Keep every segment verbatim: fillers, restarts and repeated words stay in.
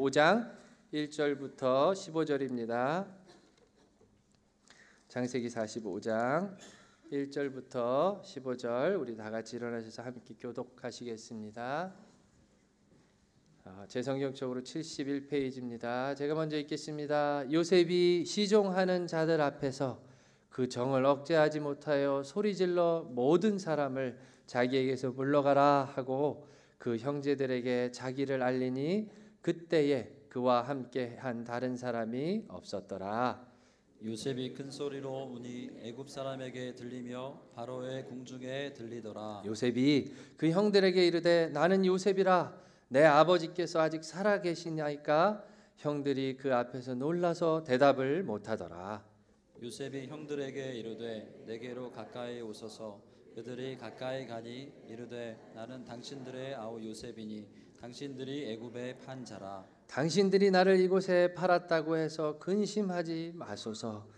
사십오 장 일 절부터 십오 절입니다. 창세기 사십오 장 일 절부터 십오 절 우리 다 같이 일어나셔서 함께 교독하시겠습니다. 제 성경책으로 칠십일 페이지입니다. 제가 먼저 읽겠습니다. 요셉이 시종하는 자들 앞에서 그 정을 억제하지 못하여 소리질러 모든 사람을 자기에게서 물러가라 하고 그 형제들에게 자기를 알리니 그때에 그와 함께 한 다른 사람이 없었더라. 요셉이 큰 소리로 우니 애굽 사람에게 들리며 바로의 궁중에 들리더라. 요셉이 그 형들에게 이르되 나는 요셉이라 내 아버지께서 아직 살아 계시냐이까 형들이 그 앞에서 놀라서 대답을 못하더라. 요셉이 형들에게 이르되 내게로 가까이 오소서. 그들이 가까이 가니 이르되 나는 당신들의 아우 요셉이니 당신들이 애굽에 판 자라. 당신들이 나를 이곳에 팔았다고 해서 근심하지 마소서.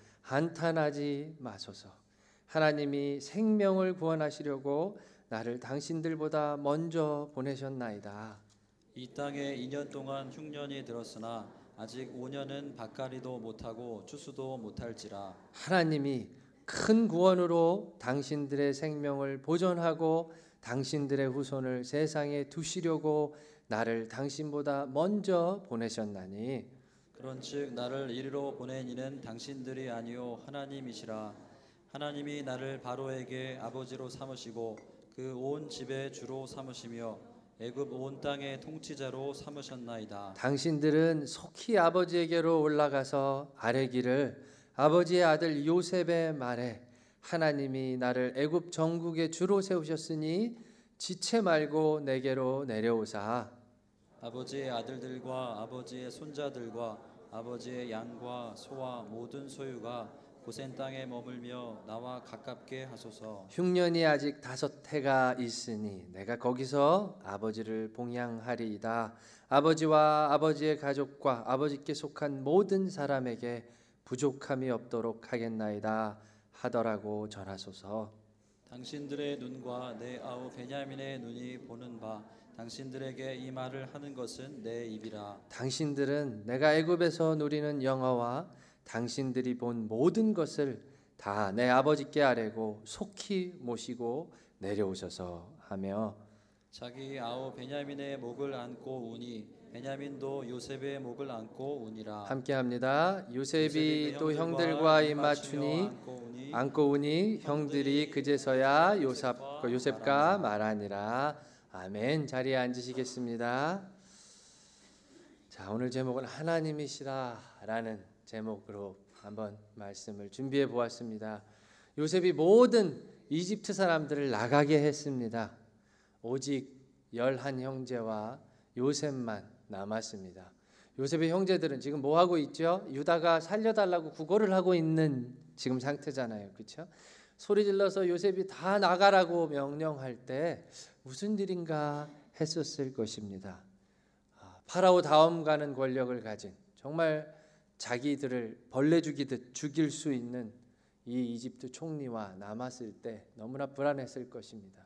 한탄하지 마소서. 하나님이 생명을 구원하시려고 나를 당신들보다 먼저 보내셨나이다. 이 땅에 이 년 동안 흉년이 들었으나 아직 오 년은 밭갈이도 못하고 추수도 못할지라. 하나님이 큰 구원으로 당신들의 생명을 보존하고 당신들의 후손을 세상에 두시려고 나를 당신보다 먼저 보내셨나니 그런즉 나를 이리로 보낸 이는 당신들이 아니요 하나님이시라. 하나님이 나를 바로에게 아버지로 삼으시고 그 온 집의 주로 삼으시며 애굽 온 땅의 통치자로 삼으셨나이다. 당신들은 속히 아버지에게로 올라가서 아뢰기를 아버지의 아들 요셉의 말에 하나님이 나를 애굽 전국의 주로 세우셨으니 지체 말고 내게로 내려오사 아버지의 아들들과 아버지의 손자들과 아버지의 양과 소와 모든 소유가 고센 땅에 머물며 나와 가깝게 하소서. 흉년이 아직 다섯 해가 있으니 내가 거기서 아버지를 봉양하리이다. 아버지와 아버지의 가족과 아버지께 속한 모든 사람에게 부족함이 없도록 하겠나이다 하더라고 전하소서. 당신들의 눈과 내 아우 베냐민의 눈이 보는 바 당신들에게 이 말을 하는 것은 내 입이라. 당신들은 내가 애굽에서 누리는 영화와 당신들이 본 모든 것을 다 내 아버지께 아뢰고 속히 모시고 내려오셔서 하며 자기 아우 베냐민의 목을 안고 우니 베냐민도 요셉의 목을 안고 우니라. 함께합니다. 요셉이 또 형들과 입맞추니 안고 우니 형들이 그제서야 요셉, 요셉과 말하니라. 아멘. 자리에 앉으시겠습니다. 자, 오늘 제목은 하나님이시라라는 제목으로 한번 말씀을 준비해 보았습니다. 요셉이 모든 이집트 사람들을 나가게 했습니다. 오직 열한 형제와 요셉만 남았습니다. 요셉의 형제들은 지금 뭐 하고 있죠? 유다가 살려달라고 구걸을 하고 있는 지금 상태잖아요. 그렇죠? 소리 질러서 요셉이 다 나가라고 명령할 때 무슨 일인가 했었을 것입니다. 파라오 다음 가는 권력을 가진 정말 자기들을 벌레 죽이듯 죽일 수 있는 이 이집트 총리와 남았을 때 너무나 불안했을 것입니다.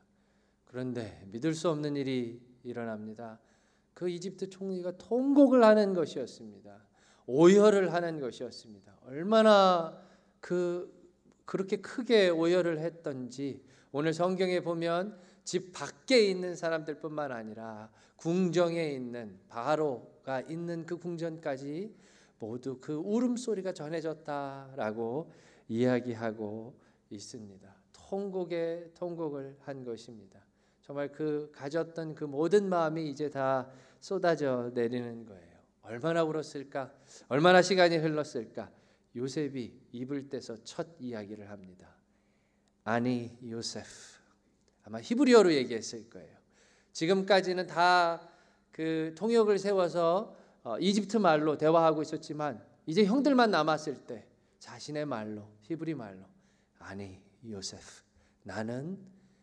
그런데 믿을 수 없는 일이 일어납니다. 그 이집트 총리가 통곡을 하는 것이었습니다. 오열을 하는 것이었습니다. 얼마나 그 그렇게 크게 오열을 했던지 오늘 성경에 보면 집 밖에 있는 사람들뿐만 아니라 궁정에 있는 바로가 있는 그 궁전까지 모두 그 울음소리가 전해졌다라고 이야기하고 있습니다. 통곡에 통곡을 한 것입니다. 정말 그 가졌던 그 모든 마음이 이제 다 쏟아져 내리는 거예요. 얼마나 울었을까? 얼마나 시간이 흘렀을까? 요셉이 입을 떼서 첫 이야기를 합니다. 아니 요셉. 아마 히브리어로 얘기했을 거예요. 지금까지는 다 그 통역을 세워서 어, 이집트 말로 대화하고 있었지만 이제 형들만 남았을 때 자신의 말로 히브리 말로 아니 요셉 나는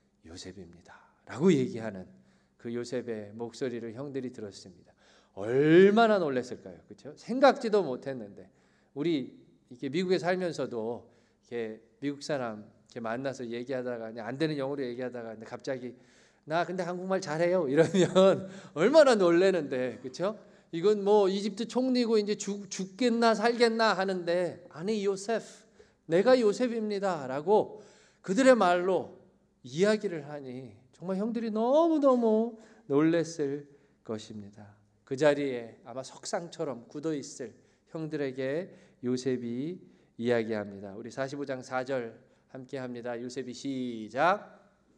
요셉입니다 라고 얘기하는 그 요셉의 목소리를 형들이 들었습니다. 얼마나 놀랐을까요? 그렇죠? 생각지도 못했는데 우리 이렇게 미국에 살면서도 이렇게 미국 사람 이렇게 만나서 얘기하다가 안 되는 영어로 얘기하다가 갑자기 나 근데 한국말 잘해요 이러면 얼마나 놀래는데 그렇죠? 이건 뭐 이집트 총리고 이제 죽, 죽겠나 살겠나 하는데 아니 요셉 내가 요셉입니다라고 그들의 말로 이야기를 하니 정말 형들이 너무너무 놀랬을 것입니다. 그 자리에 아마 석상처럼 굳어 있을 형들에게 요셉이 이야기합니다. 우리 사십오 장 사 절 함께 합니다. 요셉이 시작.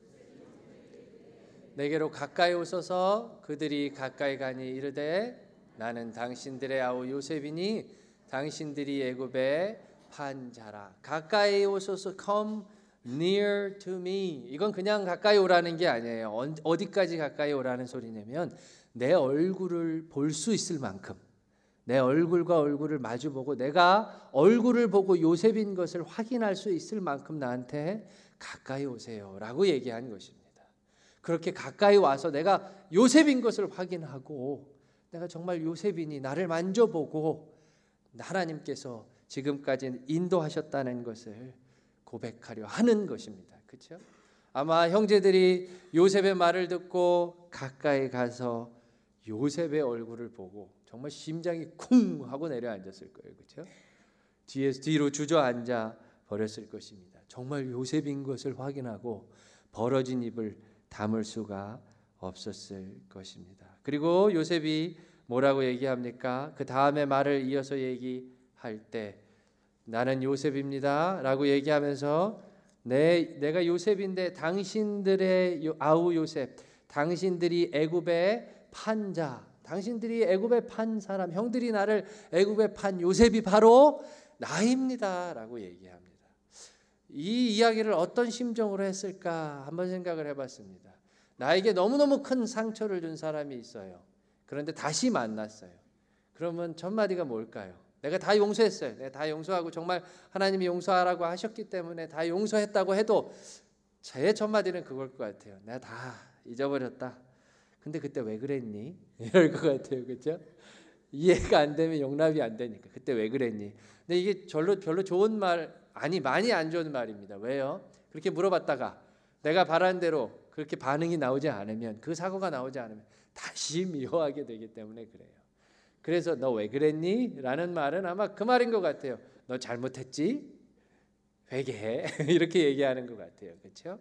내게로 가까이 오소서. 그들이 가까이 가니 이르되 나는 당신들의 아우 요셉이니 당신들이 애굽의 판자라. 가까이 오소서. Come near to me. 이건 그냥 가까이 오라는 게 아니에요. 어디까지 가까이 오라는 소리냐면 내 얼굴을 볼 수 있을 만큼, 내 얼굴과 얼굴을 마주보고 내가 얼굴을 보고 요셉인 것을 확인할 수 있을 만큼 나한테 가까이 오세요 라고 얘기한 것입니다. 그렇게 가까이 와서 내가 요셉인 것을 확인하고 내가 정말 요셉이니 나를 만져보고 하나님께서 지금까지 인도하셨다는 것을 고백하려 하는 것입니다. 그렇죠? 아마 형제들이 요셉의 말을 듣고 가까이 가서 요셉의 얼굴을 보고 정말 심장이 쿵 하고 내려앉았을 거예요. 그렇죠? 뒤에서 뒤로 주저앉아 버렸을 것입니다. 정말 요셉인 것을 확인하고 벌어진 입을 다물 수가 없었을 것입니다. 그리고 요셉이 뭐라고 얘기합니까? 그 다음에 말을 이어서 얘기할 때 나는 요셉입니다 라고 얘기하면서 내, 내가 요셉인데 당신들의 아우 요셉, 당신들이 애굽의 판자, 당신들이 애굽에 판 사람, 형들이 나를 애굽에 판 요셉이 바로 나입니다 라고 얘기합니다. 이 이야기를 어떤 심정으로 했을까 한번 생각을 해봤습니다. 나에게 너무너무 큰 상처를 준 사람이 있어요. 그런데 다시 만났어요. 그러면 첫 마디가 뭘까요? 내가 다 용서했어요. 내가 다 용서하고 정말 하나님이 용서하라고 하셨기 때문에 다 용서했다고 해도 제 첫 마디는 그걸 것 같아요. 내가 다 잊어버렸다. 근데 그때 왜 그랬니? 이럴 것 같아요. 그렇죠? 이해가 안 되면 용납이 안 되니까 그때 왜 그랬니? 근데 이게 별로 별로 좋은 말 아니 많이 안 좋은 말입니다. 왜요? 그렇게 물어봤다가 내가 바란 대로 그렇게 반응이 나오지 않으면 그 사고가 나오지 않으면 다시 미워하게 되기 때문에 그래요. 그래서 너 왜 그랬니? 라는 말은 아마 그 말인 것 같아요. 너 잘못했지? 회개해. 이렇게 얘기하는 것 같아요. 그렇죠?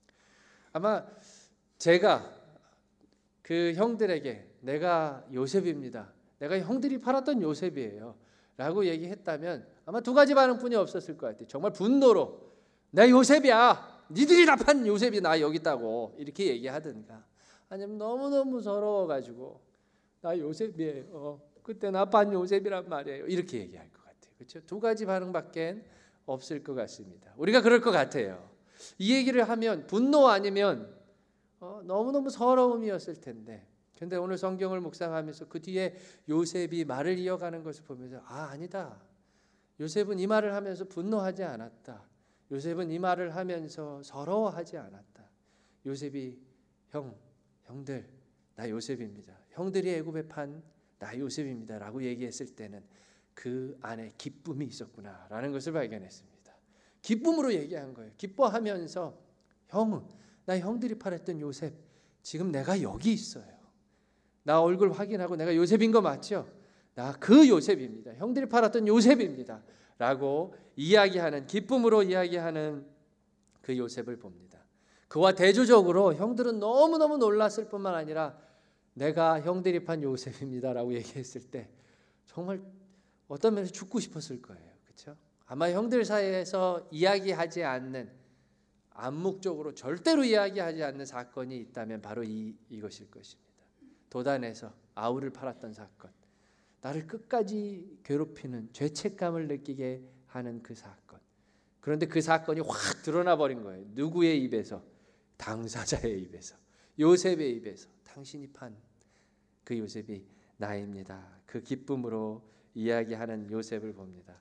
아마 제가 그 형들에게 내가 요셉입니다. 내가 형들이 팔았던 요셉이에요. 라고 얘기했다면 아마 두 가지 반응뿐이 없었을 것 같아요. 정말 분노로 내 요셉이야. 니들이 다 판 요셉이 나 여기 있다고 이렇게 얘기하든가 아니면 너무너무 서러워가지고 나 요셉이에요. 어, 그때 나 판 요셉이란 말이에요. 이렇게 얘기할 것 같아요. 그렇죠? 두 가지 반응밖에 없을 것 같습니다. 우리가 그럴 것 같아요. 이 얘기를 하면 분노 아니면 어, 너무너무 서러움이었을 텐데 근데 오늘 성경을 묵상하면서 그 뒤에 요셉이 말을 이어가는 것을 보면서 아 아니다. 요셉은 이 말을 하면서 분노하지 않았다. 요셉은 이 말을 하면서 서러워하지 않았다. 요셉이 형, 형들 나 요셉입니다. 형들이 애굽에 판 나 요셉입니다 라고 얘기했을 때는 그 안에 기쁨이 있었구나라는 것을 발견했습니다. 기쁨으로 얘기한 거예요. 기뻐하면서 형, 나 형들이 팔았던 요셉 지금 내가 여기 있어요. 나 얼굴 확인하고 내가 요셉인 거 맞죠? 나 그 요셉입니다. 형들이 팔았던 요셉입니다 라고 이야기하는 기쁨으로 이야기하는 그 요셉을 봅니다. 그와 대조적으로 형들은 너무너무 놀랐을 뿐만 아니라 내가 형들이 판 요셉입니다 라고 얘기했을 때 정말 어떤 면에서 죽고 싶었을 거예요. 그렇죠? 아마 형들 사이에서 이야기하지 않는 암묵적으로 절대로 이야기하지 않는 사건이 있다면 바로 이, 이것일 것입니다. 도단에서 아우를 팔았던 사건, 나를 끝까지 괴롭히는 죄책감을 느끼게 하는 그 사건. 그런데 그 사건이 확 드러나 버린 거예요. 누구의 입에서? 당사자의 입에서, 요셉의 입에서. 당신이 판 그 요셉이 나입니다. 그 기쁨으로 이야기하는 요셉을 봅니다.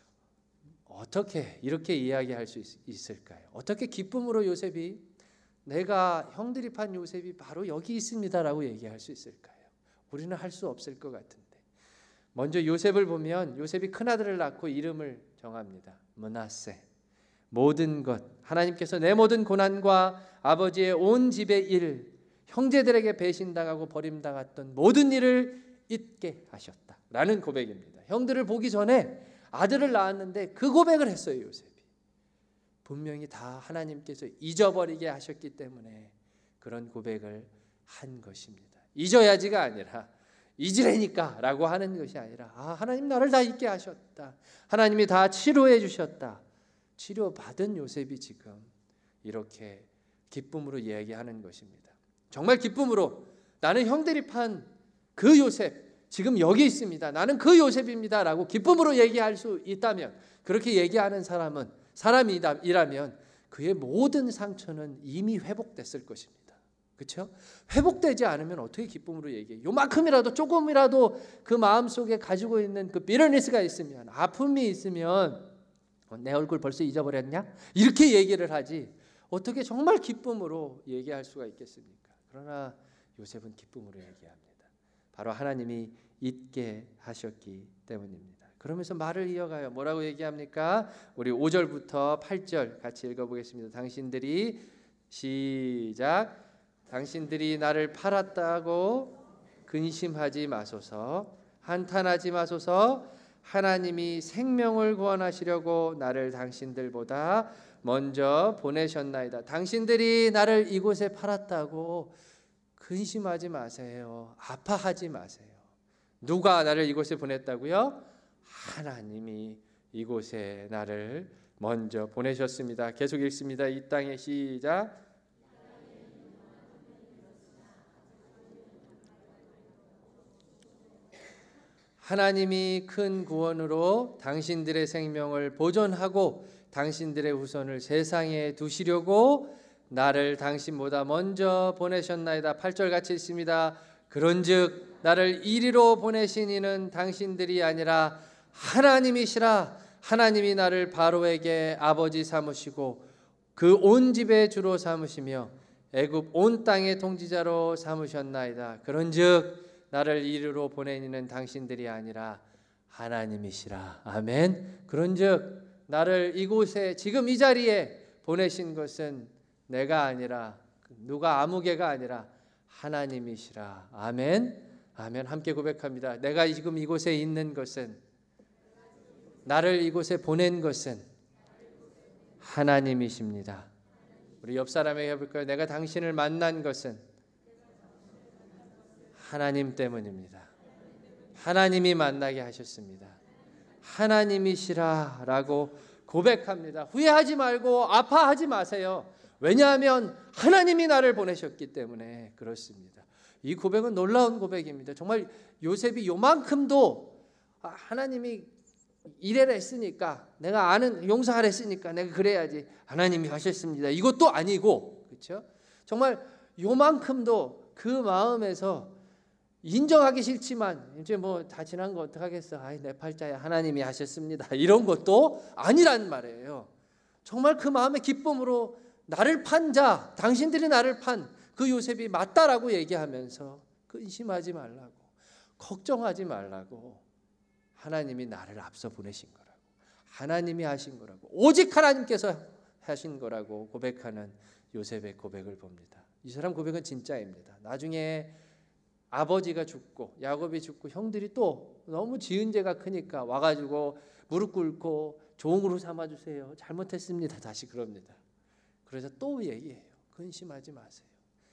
어떻게 이렇게 이야기할 수 있, 있을까요? 어떻게 기쁨으로 요셉이 내가 형들이 판 요셉이 바로 여기 있습니다라고 얘기할 수 있을까요? 우리는 할 수 없을 것 같은데. 먼저 요셉을 보면 요셉이 큰아들을 낳고 이름을 정합니다. 므낫세. 모든 것, 하나님께서 내 모든 고난과 아버지의 온 집의 일, 형제들에게 배신당하고 버림당했던 모든 일을 잊게 하셨다라는 고백입니다. 형들을 보기 전에 아들을 낳았는데 그 고백을 했어요. 요셉이 분명히 다 하나님께서 잊어버리게 하셨기 때문에 그런 고백을 한 것입니다. 잊어야지가 아니라 잊으라니까 라고 하는 것이 아니라 아, 하나님 나를 다 잊게 하셨다. 하나님이 다 치료해 주셨다. 치료받은 요셉이 지금 이렇게 기쁨으로 이야기하는 것입니다. 정말 기쁨으로 나는 형들이 판 그 요셉 지금 여기 있습니다. 나는 그 요셉입니다 라고 기쁨으로 얘기할 수 있다면, 그렇게 얘기하는 사람은 사람이라면 그의 모든 상처는 이미 회복됐을 것입니다. 그렇죠? 회복되지 않으면 어떻게 기쁨으로 얘기해요? 요만큼이라도 조금이라도 그 마음속에 가지고 있는 그 비터니스가 있으면, 아픔이 있으면 어, 내 얼굴 벌써 잊어버렸냐? 이렇게 얘기를 하지 어떻게 정말 기쁨으로 얘기할 수가 있겠습니까? 그러나 요셉은 기쁨으로 얘기합니다. 바로 하나님이 잊게 하셨기 때문입니다. 그러면서 말을 이어가요. 뭐라고 얘기합니까? 우리 오 절부터 팔 절 같이 읽어보겠습니다. 당신들이 시작. 당신들이 나를 팔았다고 근심하지 마소서. 한탄하지 마소서. 하나님이 생명을 구원하시려고 나를 당신들보다 먼저 보내셨나이다. 당신들이 나를 이곳에 팔았다고 근심하지 마세요. 아파하지 마세요. 누가 나를 이곳에 보냈다고요? 하나님이 이곳에 나를 먼저 보내셨습니다. 계속 읽습니다. 이 땅에 시작. 하나님이 큰 구원으로 당신들의 생명을 보존하고 당신들의 후손을 세상에 두시려고 나를 당신보다 먼저 보내셨나이다. 팔 절 같이 있습니다. 그런즉 나를 이리로 보내신 이는 당신들이 아니라 하나님이시라. 하나님이 나를 바로에게 아버지 삼으시고 그 온 집의 주로 삼으시며 애굽 온 땅의 통치자로 삼으셨나이다. 그런즉 나를 이리로 보낸 이는 당신들이 아니라 하나님이시라. 아멘. 그런즉 나를 이곳에 지금 이 자리에 보내신 것은 내가 아니라, 누가 아무개가 아니라 하나님이시라. 아멘. 아멘. 함께 고백합니다. 내가 지금 이곳에 있는 것은, 나를 이곳에 보낸 것은 하나님이십니다. 우리 옆 사람에게 해볼까요? 내가 당신을 만난 것은 하나님 때문입니다. 하나님이 만나게 하셨습니다. 하나님이시라 라고 고백합니다. 후회하지 말고 아파하지 마세요. 왜냐하면 하나님이 나를 보내셨기 때문에 그렇습니다. 이 고백은 놀라운 고백입니다. 정말 요셉이 요만큼도 하나님이 이래라 했으니까, 내가 아는 용서하라 했으니까 내가 그래야지 하나님이 하셨습니다, 이것도 아니고, 그렇죠? 정말 요만큼도 그 마음에서 인정하기 싫지만 이제 뭐 다 지난 거 어떡하겠어, 아이 내 팔자야 하나님이 하셨습니다, 이런 것도 아니란 말이에요. 정말 그 마음의 기쁨으로 나를 판 자, 당신들이 나를 판 그 요셉이 맞다라고 얘기하면서 근심하지 말라고, 걱정하지 말라고, 하나님이 나를 앞서 보내신 거라고, 하나님이 하신 거라고, 오직 하나님께서 하신 거라고 고백하는 요셉의 고백을 봅니다. 이 사람 고백은 진짜입니다. 나중에 아버지가 죽고 야곱이 죽고 형들이 또 너무 지은 죄가 크니까 와가지고 무릎 꿇고 종으로 삼아주세요, 잘못했습니다, 다시 그럽니다. 그래서 또 얘기해요. 근심하지 마세요.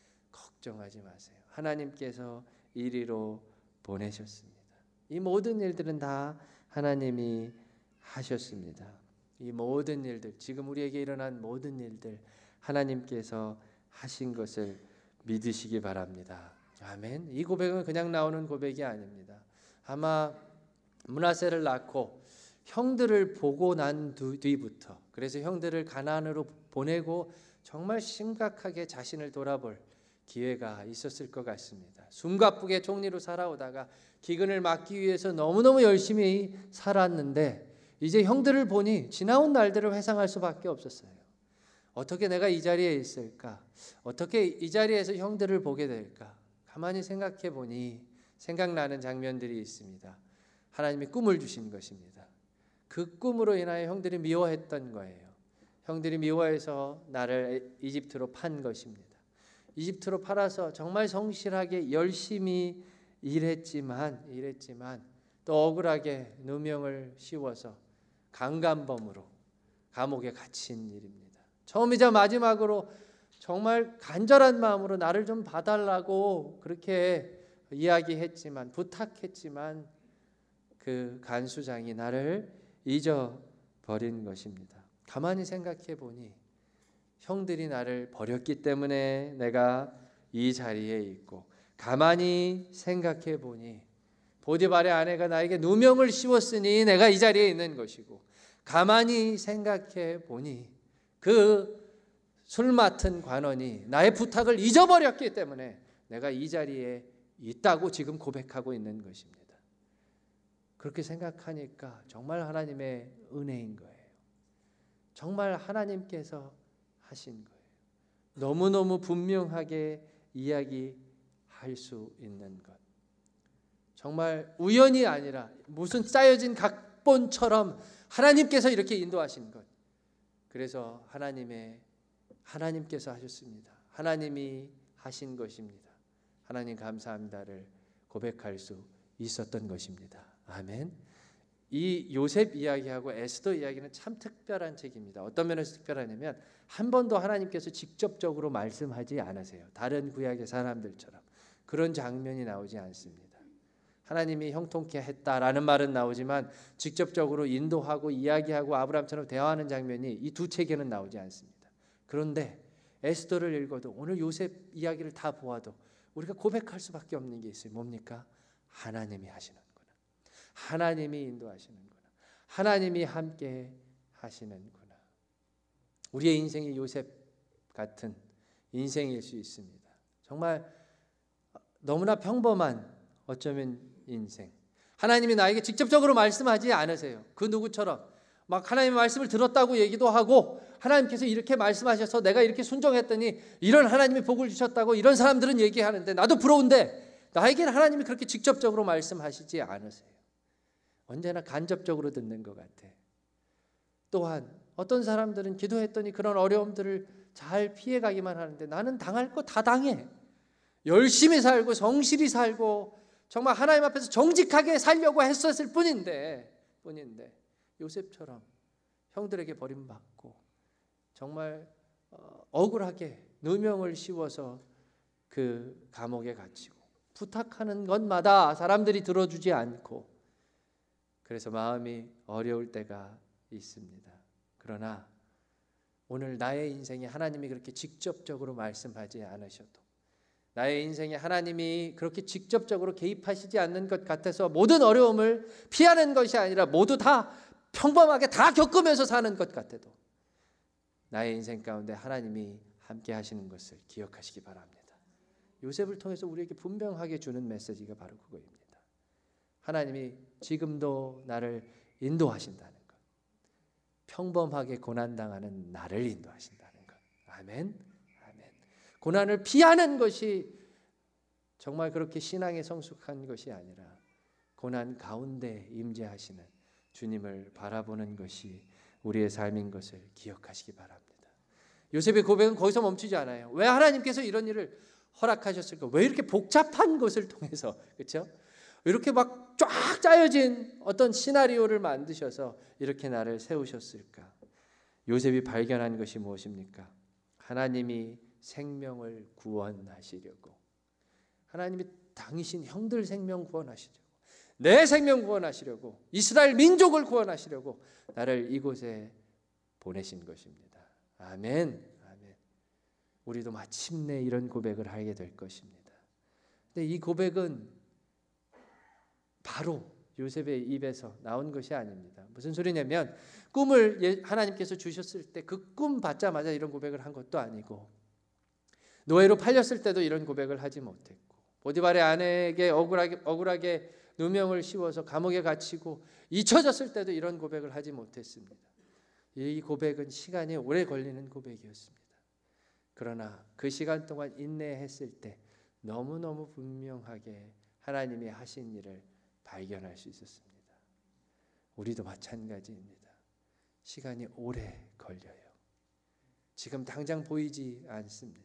걱정하지 마세요. 하나님께서 이리로 보내셨습니다. 이 모든 일들은 다 하나님이 하셨습니다. 이 모든 일들, 지금 우리에게 일어난 모든 일들 하나님께서 하신 것을 믿으시기 바랍니다. 아멘. 이 고백은 그냥 나오는 고백이 아닙니다. 아마 므낫세를 낳고 형들을 보고 난 뒤부터, 그래서 형들을 가나안으로 보내고 정말 심각하게 자신을 돌아볼 기회가 있었을 것 같습니다. 숨가쁘게 총리로 살아오다가 기근을 막기 위해서 너무너무 열심히 살았는데 이제 형들을 보니 지나온 날들을 회상할 수밖에 없었어요. 어떻게 내가 이 자리에 있을까? 어떻게 이 자리에서 형들을 보게 될까? 가만히 생각해 보니 생각나는 장면들이 있습니다. 하나님이 꿈을 주신 것입니다. 그 꿈으로 인하여 형들이 미워했던 거예요. 형들이 미워해서 나를 이집트로 판 것입니다. 이집트로 팔아서 정말 성실하게 열심히 이랬지만 이랬지만 또 억울하게 누명을 씌워서 강간범으로 감옥에 갇힌 일입니다. 처음이자 마지막으로 정말 간절한 마음으로 나를 좀 봐달라고 그렇게 이야기했지만, 부탁했지만 그 간수장이 나를 잊어버린 것입니다. 가만히 생각해 보니 형들이 나를 버렸기 때문에 내가 이 자리에 있고, 가만히 생각해 보니 보디발의 아내가 나에게 누명을 씌웠으니 내가 이 자리에 있는 것이고, 가만히 생각해 보니 그 술 맡은 관원이 나의 부탁을 잊어버렸기 때문에 내가 이 자리에 있다고 지금 고백하고 있는 것입니다. 그렇게 생각하니까 정말 하나님의 은혜인 거예요. 정말 하나님께서 하신 거예요. 너무너무 분명하게 이야기할 수 있는 것. 정말 우연이 아니라 무슨 짜여진 각본처럼 하나님께서 이렇게 인도하신 것. 그래서 하나님의 하나님께서 하셨습니다. 하나님이 하신 것입니다. 하나님 감사합니다를 고백할 수 있었던 것입니다. 아멘. 이 요셉 이야기하고 에스더 이야기는 참 특별한 책입니다. 어떤 면에서 특별하냐면 한 번도 하나님께서 직접적으로 말씀하지 않으세요. 다른 구약의 사람들처럼 그런 장면이 나오지 않습니다. 하나님이 형통케 했다라는 말은 나오지만 직접적으로 인도하고 이야기하고 아브라함처럼 대화하는 장면이 이 두 책에는 나오지 않습니다. 그런데 에스더를 읽어도 오늘 요셉 이야기를 다 보아도 우리가 고백할 수밖에 없는 게 있어요. 뭡니까? 하나님이 하시는구나. 하나님이 인도하시는구나. 하나님이 함께 하시는구나. 우리의 인생이 요셉 같은 인생일 수 있습니다. 정말 너무나 평범한 어쩌면 인생. 하나님이 나에게 직접적으로 말씀하지 않으세요. 그 누구처럼 막 하나님의 말씀을 들었다고 얘기도 하고 하나님께서 이렇게 말씀하셔서 내가 이렇게 순종했더니 이런 하나님이 복을 주셨다고 이런 사람들은 얘기하는데 나도 부러운데 나에게는 하나님이 그렇게 직접적으로 말씀하시지 않으세요. 언제나 간접적으로 듣는 것 같아. 또한 어떤 사람들은 기도했더니 그런 어려움들을 잘 피해가기만 하는데 나는 당할 거 다 당해. 열심히 살고 성실히 살고 정말 하나님 앞에서 정직하게 살려고 했었을 뿐인데 뿐인데 요셉처럼 형들에게 버림받고 정말 억울하게 누명을 씌워서 그 감옥에 갇히고 부탁하는 것마다 사람들이 들어주지 않고 그래서 마음이 어려울 때가 있습니다. 그러나 오늘 나의 인생에 하나님이 그렇게 직접적으로 말씀하지 않으셔도 나의 인생에 하나님이 그렇게 직접적으로 개입하시지 않는 것 같아서 모든 어려움을 피하는 것이 아니라 모두 다 평범하게 다 겪으면서 사는 것 같아도 나의 인생 가운데 하나님이 함께 하시는 것을 기억하시기 바랍니다. 요셉을 통해서 우리에게 분명하게 주는 메시지가 바로 그거입니다. 하나님이 지금도 나를 인도하신다는 것. 평범하게 고난당하는 나를 인도하신다는 것. 아멘. 아멘. 고난을 피하는 것이 정말 그렇게 신앙에 성숙한 것이 아니라 고난 가운데 임재하시는 주님을 바라보는 것이 우리의 삶인 것을 기억하시기 바랍니다. 요셉의 고백은 거기서 멈추지 않아요. 왜 하나님께서 이런 일을 허락하셨을까? 왜 이렇게 복잡한 것을 통해서, 그렇죠? 이렇게 막 쫙 짜여진 어떤 시나리오를 만드셔서 이렇게 나를 세우셨을까? 요셉이 발견한 것이 무엇입니까? 하나님이 생명을 구원하시려고, 하나님이 당신 형들 생명 구원하시려고, 내 생명 구원하시려고, 이스라엘 민족을 구원하시려고 나를 이곳에 보내신 것입니다. 아멘. 아멘. 우리도 마침내 이런 고백을 하게 될 것입니다. 근데 이 고백은 바로 요셉의 입에서 나온 것이 아닙니다. 무슨 소리냐면 꿈을 하나님께서 주셨을 때 그 꿈 받자마자 이런 고백을 한 것도 아니고, 노예로 팔렸을 때도 이런 고백을 하지 못했고, 보디발의 아내에게 억울하게, 억울하게 누명을 씌워서 감옥에 갇히고 잊혀졌을 때도 이런 고백을 하지 못했습니다. 이 고백은 시간이 오래 걸리는 고백이었습니다. 그러나 그 시간 동안 인내했을 때 너무너무 분명하게 하나님이 하신 일을 발견할 수 있었습니다. 우리도 마찬가지입니다. 시간이 오래 걸려요. 지금 당장 보이지 않습니다.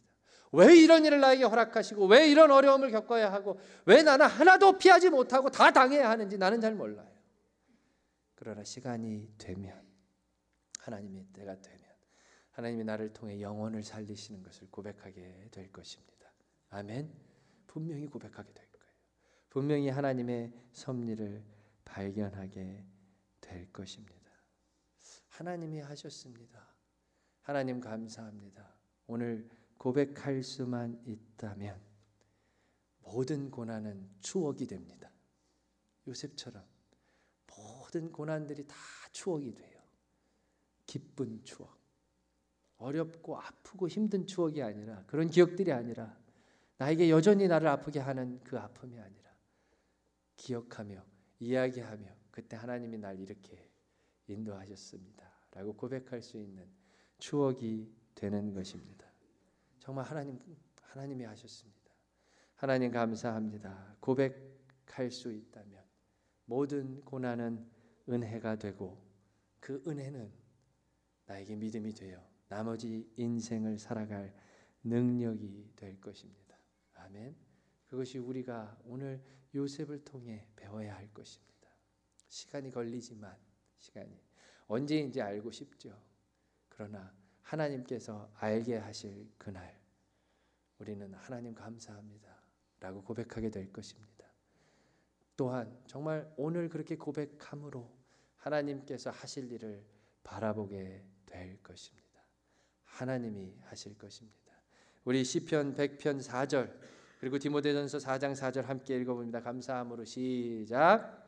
왜 이런 일을 나에게 허락하시고 왜 이런 어려움을 겪어야 하고 왜 나는 하나도 피하지 못하고 다 당해야 하는지 나는 잘 몰라요. 그러나 시간이 되면, 하나님의 때가 되면 하나님이 나를 통해 영혼을 살리시는 것을 고백하게 될 것입니다. 아멘. 분명히 고백하게 될 거예요. 분명히 하나님의 섭리를 발견하게 될 것입니다. 하나님이 하셨습니다. 하나님 감사합니다. 오늘 고백할 수만 있다면 모든 고난은 추억이 됩니다. 요셉처럼 모든 고난들이 다 추억이 돼요. 기쁜 추억, 어렵고 아프고 힘든 추억이 아니라, 그런 기억들이 아니라, 나에게 여전히 나를 아프게 하는 그 아픔이 아니라 기억하며 이야기하며 그때 하나님이 날 이렇게 인도하셨습니다 라고 고백할 수 있는 추억이 되는 것입니다. 정말 하나님, 하나님이 하셨습니다. 하나님 감사합니다. 고백할 수 있다면 모든 고난은 은혜가 되고 그 은혜는 나에게 믿음이 되어 나머지 인생을 살아갈 능력이 될 것입니다. 아멘. 그것이 우리가 오늘 요셉을 통해 배워야 할 것입니다. 시간이 걸리지만, 시간이 언제인지 알고 싶죠. 그러나 하나님께서 알게 하실 그날 우리는 하나님 감사합니다 라고 고백하게 될 것입니다. 또한 정말 오늘 그렇게 고백함으로 하나님께서 하실 일을 바라보게 될 것입니다. 하나님이 하실 것입니다. 우리 시편 백 편 사 절 그리고 디모데전서 사 장 사 절 함께 읽어봅니다. 감사함으로 시작.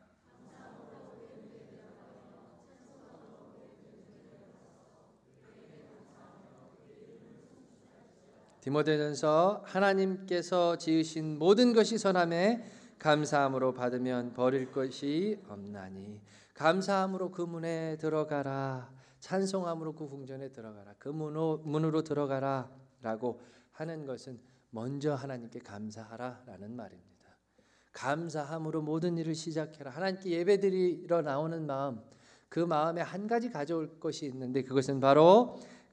디모데전서 하나님께서 지으신 모든 것이 선함에 감사함으로 받으면 버릴 것이 없나니 감사함으로 그 문에 들어가라, 찬송함으로 그 궁전에 들어가라, 그 문으로, 문으로 들어가라 라고 하는 것은 먼저 하나님께 감사하라 라는 말입니다. 감사함으로 모든 일을 시작해라. 하나님께 예배드리러 나오는 마음, 그 마음에 한 가지 가져올 것이 있는데 그것은 바로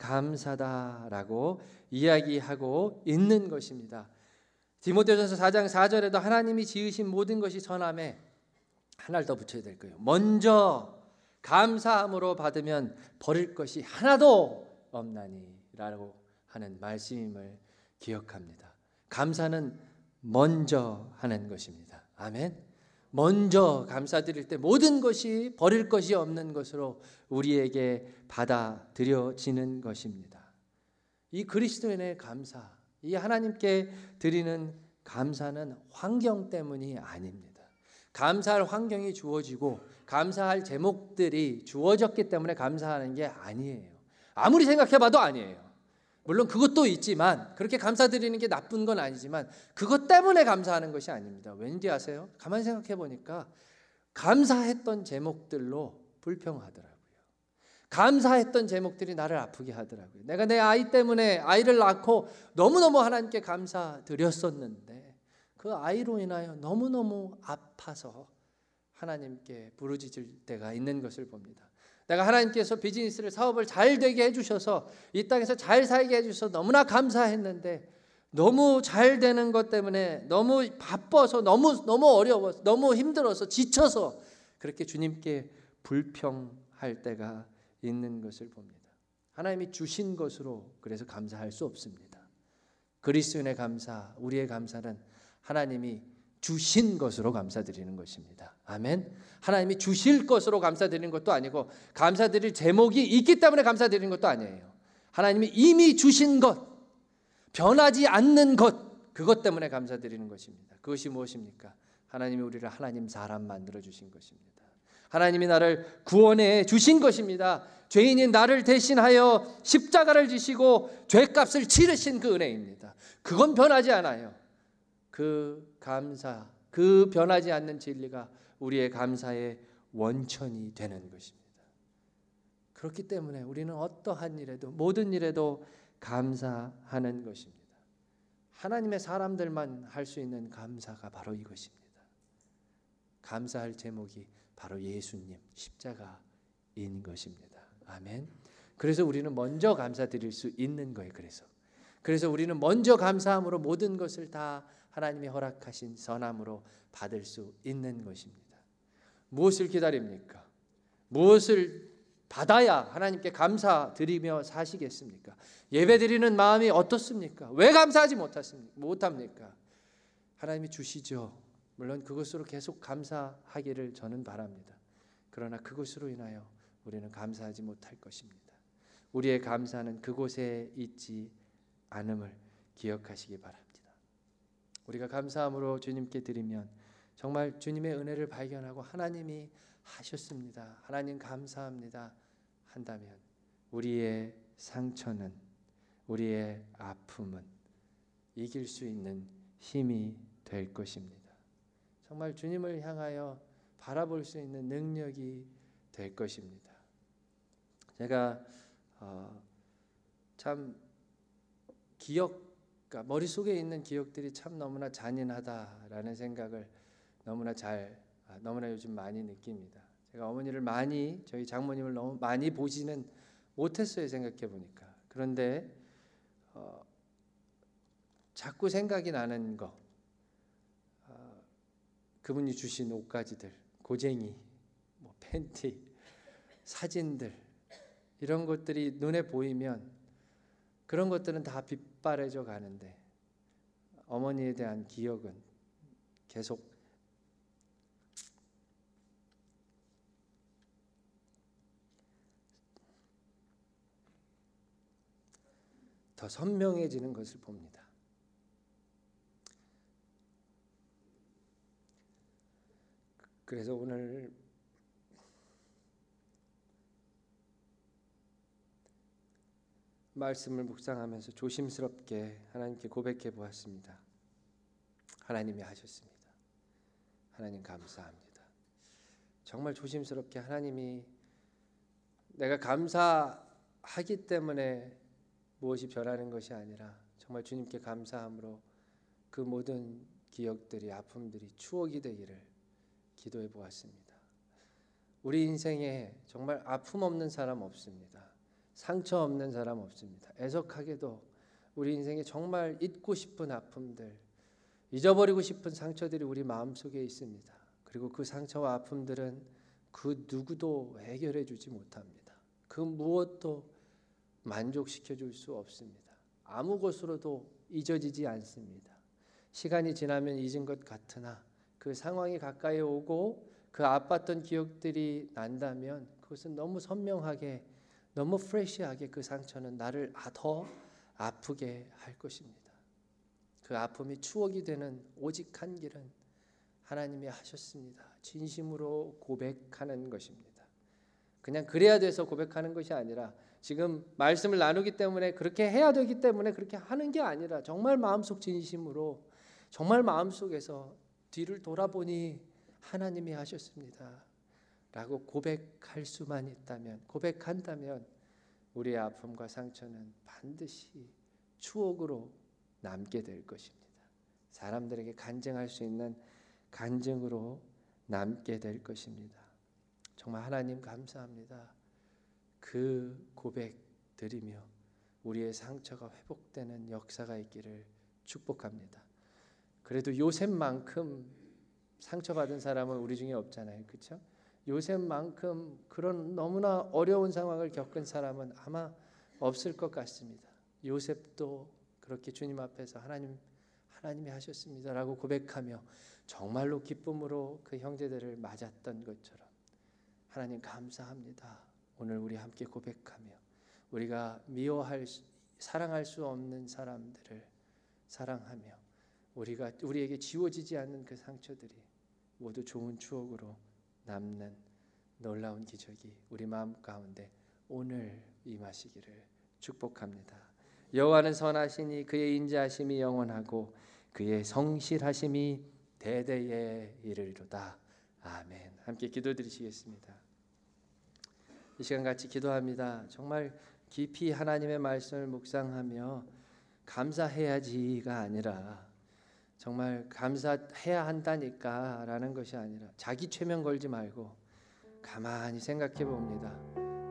감사다라고 이야기하고 있는 것입니다. 디모데전서 사 장 사 절에도 하나님이 지으신 모든 것이 선함에 하나를 더 붙여야 될 거예요. 먼저 감사함으로 받으면 버릴 것이 하나도 없나니 라고 하는 말씀임을 기억합니다. 감사는 먼저 하는 것입니다. 아멘. 먼저 감사드릴 때 모든 것이 버릴 것이 없는 것으로 우리에게 받아들여지는 것입니다. 이 그리스도인의 감사, 이 하나님께 드리는 감사는 환경 때문이 아닙니다. 감사할 환경이 주어지고 감사할 제목들이 주어졌기 때문에 감사하는 게 아니에요. 아무리 생각해봐도 아니에요. 물론 그것도 있지만, 그렇게 감사드리는 게 나쁜 건 아니지만 그것 때문에 감사하는 것이 아닙니다. 왠지 아세요? 가만히 생각해 보니까 감사했던 제목들로 불평하더라고요. 감사했던 제목들이 나를 아프게 하더라고요. 내가 내 아이 때문에 아이를 낳고 너무너무 하나님께 감사드렸었는데 그 아이로 인하여 너무너무 아파서 하나님께 부르짖을 때가 있는 것을 봅니다. 내가 하나님께서 비즈니스를, 사업을 잘 되게 해주셔서 이 땅에서 잘 살게 해주셔서 너무나 감사했는데 너무 잘 되는 것 때문에 너무 바빠서, 너무 너무 어려워서, 너무 힘들어서, 지쳐서 그렇게 주님께 불평할 때가 있는 것을 봅니다. 하나님이 주신 것으로 그래서 감사할 수 없습니다. 그리스도인의 감사, 우리의 감사는 하나님이 주신 것으로 감사드리는 것입니다. 아멘. 하나님이 주실 것으로 감사드리는 것도 아니고 감사드릴 제목이 있기 때문에 감사드리는 것도 아니에요. 하나님이 이미 주신 것, 변하지 않는 것, 그것 때문에 감사드리는 것입니다. 그것이 무엇입니까? 하나님이 우리를 하나님 사람 만들어 주신 것입니다. 하나님이 나를 구원해 주신 것입니다. 죄인인 나를 대신하여 십자가를 지시고 죄값을 치르신 그 은혜입니다. 그건 변하지 않아요. 그 감사, 그 변하지 않는 진리가 우리의 감사의 원천이 되는 것입니다. 그렇기 때문에 우리는 어떠한 일에도, 모든 일에도 감사하는 것입니다. 하나님의 사람들만 할 수 있는 감사가 바로 이것입니다. 감사할 제목이 바로 예수님 십자가인 것입니다. 아멘. 그래서 우리는 먼저 감사드릴 수 있는 거예요. 그래서 그래서 우리는 먼저 감사함으로 모든 것을 다 하나님이 허락하신 선함으로 받을 수 있는 것입니다. 무엇을 기다립니까? 무엇을 받아야 하나님께 감사드리며 사시겠습니까? 예배드리는 마음이 어떻습니까? 왜 감사하지 못합니까? 하나님이 주시죠. 물론 그것으로 계속 감사하기를 저는 바랍니다. 그러나 그것으로 인하여 우리는 감사하지 못할 것입니다. 우리의 감사는 그곳에 있지 않음을 기억하시기 바랍니다. 우리가 감사함으로 주님께 드리면 정말 주님의 은혜를 발견하고 하나님이 하셨습니다, 하나님 감사합니다 한다면 우리의 상처는, 우리의 아픔은 이길 수 있는 힘이 될 것입니다. 정말 주님을 향하여 바라볼 수 있는 능력이 될 것입니다. 제가 어, 참 기억, 그러니까 머릿속에 있는 기억들이 참 너무나 잔인하다라는 생각을 너무나 잘 너무나 요즘 많이 느낍니다. 제가 어머니를 많이, 저희 장모님을 너무 많이 보지는 못했어요, 생각해 보니까. 그런데 어, 자꾸 생각이 나는 거, 어, 그분이 주신 옷가지들, 고쟁이, 뭐 팬티, 사진들, 이런 것들이 눈에 보이면 그런 것들은 다 빗바래져 가는데 어머니에 대한 기억은 계속 더 선명해지는 것을 봅니다. 그래서 오늘 말씀을 묵상하면서 조심스럽게 하나님께 고백해 보았습니다. 하나님이 하셨습니다. 하나님 감사합니다. 정말 조심스럽게 하나님이, 내가 감사하기 때문에 무엇이 변하는 것이 아니라 정말 주님께 감사함으로 그 모든 기억들이, 아픔들이 추억이 되기를 기도해 보았습니다. 우리 인생에 정말 아픔 없는 사람 없습니다. 상처 없는 사람 없습니다. 애석하게도 우리 인생에 정말 잊고 싶은 아픔들, 잊어버리고 싶은 상처들이 우리 마음속에 있습니다. 그리고 그 상처와 아픔들은 그 누구도 해결해 주지 못합니다. 그 무엇도 만족시켜 줄 수 없습니다. 아무 것으로도 잊어지지 않습니다. 시간이 지나면 잊은 것 같으나 그 상황이 가까이 오고 그 아팠던 기억들이 난다면 그것은 너무 선명하게, 너무 프레시하게 그 상처는 나를 더 아프게 할 것입니다. 그 아픔이 추억이 되는 오직 한 길은 하나님이 하셨습니다, 진심으로 고백하는 것입니다. 그냥 그래야 돼서 고백하는 것이 아니라, 지금 말씀을 나누기 때문에 그렇게 해야 되기 때문에 그렇게 하는 게 아니라 정말 마음속 진심으로, 정말 마음속에서 뒤를 돌아보니 하나님이 하셨습니다 라고 고백할 수만 있다면, 고백한다면 우리의 아픔과 상처는 반드시 추억으로 남게 될 것입니다. 사람들에게 간증할 수 있는 간증으로 남게 될 것입니다. 정말 하나님 감사합니다. 그 고백 드리며 우리의 상처가 회복되는 역사가 있기를 축복합니다. 그래도 요셉만큼 상처받은 사람은 우리 중에 없잖아요, 그렇죠? 요셉만큼 그런 너무나 어려운 상황을 겪은 사람은 아마 없을 것 같습니다. 요셉도 그렇게 주님 앞에서 하나님, 하나님이 하셨습니다라고 고백하며 정말로 기쁨으로 그 형제들을 맞았던 것처럼, 하나님 감사합니다. 오늘 우리 함께 고백하며 우리가 미워할, 사랑할 수 없는 사람들을 사랑하며 우리가 우리에게 지워지지 않는 그 상처들이 모두 좋은 추억으로 남는 놀라운 기적이 우리 마음 가운데 오늘 임하시기를 축복합니다. 여호와는 선하시니 그의 인자하심이 영원하고 그의 성실하심이 대대에 이르리로다. 아멘. 함께 기도드리시겠습니다. 이 시간 같이 기도합니다. 정말 깊이 하나님의 말씀을 묵상하며 감사해야지가 아니라, 정말 감사해야 한다니까 라는 것이 아니라 자기 최면 걸지 말고 가만히 생각해 봅니다.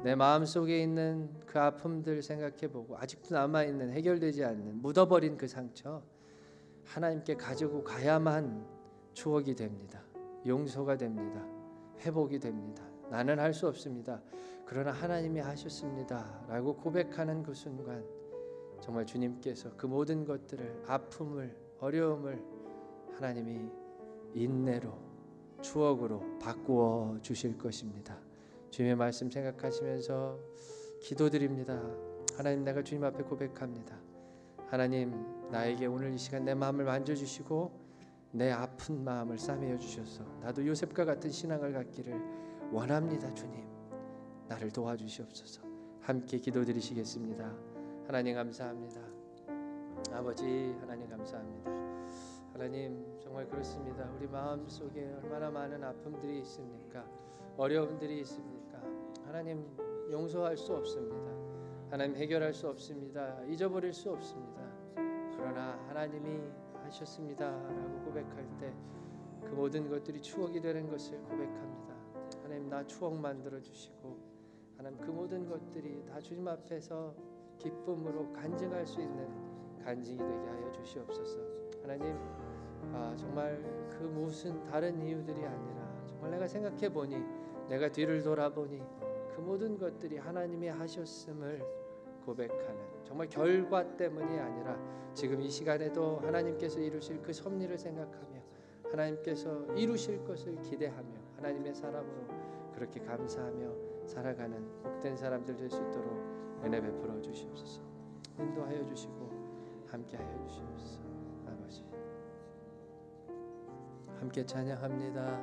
내 마음속에 있는 그 아픔들 생각해보고 아직도 남아있는 해결되지 않는 묻어버린 그 상처 하나님께 가지고 가야만 추억이 됩니다. 용서가 됩니다. 회복이 됩니다. 나는 할 수 없습니다. 그러나 하나님이 하셨습니다 라고 고백하는 그 순간 정말 주님께서 그 모든 것들을 아픔을 어려움을 하나님이 인내로 추억으로 바꾸어 주실 것입니다. 주님의 말씀 생각하시면서 기도드립니다. 하나님, 내가 주님 앞에 고백합니다. 하나님, 나에게 오늘 이 시간 내 마음을 만져주시고 내 아픈 마음을 싸매어 주셔서 나도 요셉과 같은 신앙을 갖기를 원합니다. 주님, 나를 도와주시옵소서. 함께 기도드리시겠습니다. 하나님 감사합니다. 아버지 하나님 감사합니다. 하나님, 정말 그렇습니다. 우리 마음속에 얼마나 많은 아픔들이 있습니까? 어려움들이 있습니까? 하나님, 용서할 수 없습니다. 하나님, 해결할 수 없습니다. 잊어버릴 수 없습니다. 그러나 하나님이 하셨습니다 라고 고백할 때 그 모든 것들이 추억이 되는 것을 고백합니다. 하나님, 나 추억 만들어 주시고 하나님, 그 모든 것들이 다 주님 앞에서 기쁨으로 간증할 수 있는 간증이 되게 하여 주시옵소서. 하나님, 아, 정말 그 무슨 다른 이유들이 아니라 정말 내가 생각해 보니, 내가 뒤를 돌아보니 그 모든 것들이 하나님이 하셨음을 고백하는, 정말 결과 때문이 아니라 지금 이 시간에도 하나님께서 이루실 그 섭리를 생각하며 하나님께서 이루실 것을 기대하며 하나님의 사람으로 그렇게 감사하며 살아가는 복된 사람들 될 수 있도록 은혜 베풀어 주시옵소서. 인도하여 주시고 함께하여 주시옵소서. 아버지, 함께 찬양합니다.